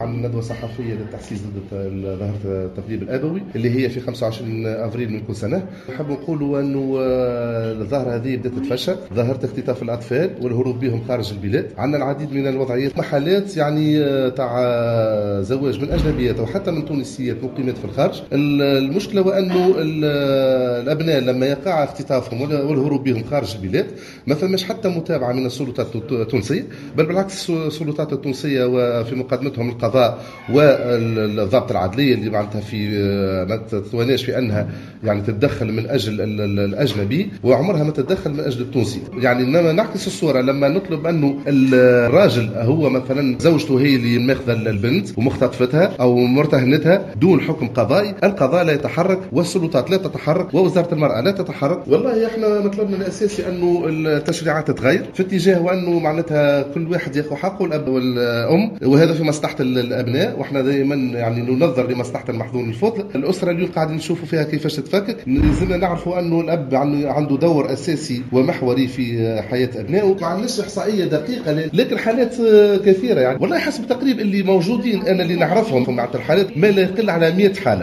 عن ندوة صحفية للتحسيس ضد ظاهرة التطبيب الأبوي اللي هي في 25 أفريل من كل سنة. نحب نقولوا أنه الظاهرة هذه بدأت تتفشى، ظاهرة اختطاف الأطفال والهروب بهم خارج البلاد. عندنا العديد من الوضعيات، محلات يعني تاع زواج من أجنبيات وحتى من تونسيات مقيمات في الخارج. المشكلة وأنه الأبناء لما يقع اختطافهم والهروب بهم خارج البلاد ما فماش حتى متابعة من السلطات التونسية، بل بالعكس السلطات التونسية وفي مقدمتهم القضاء والضبط العدلية اللي معناتها في ما تتواناش في أنها يعني تتدخل من أجل الأجنبي وعمرها ما تتدخل من أجل التونسي. يعني إنما نعكس الصورة لما نطلب أنه الراجل هو مثلا زوجته هي اللي ماخذة البنت ومختطفتها أو مرتهنتها دون حكم قضائي، القضاء لا يتحرك والسلطات لا تتحرك ووزارة المرأة لا تتحرك. والله احنا مطلبنا الأساسي أنه التشريعات تتغير في اتجاه وأنه معناتها كل واحد ياخذ حقه، الأب والأم، وهذا في مصلحة الأبناء. وإحنا دائما يعني ننظر لمصلحة المحظون الفضل. الأسرة اليوم قاعدين نشوفوا فيها كيفاش تتفكك. لازمنا نعرفوا أنه الأب عنده دور أساسي ومحوري في حياة أبنائه. ما عندناش إحصائية دقيقة لكن حالات كثيرة، يعني والله حسب تقريب اللي موجودين أنا اللي نعرفهم مع الحالات ما لا يقل على 100 حالة.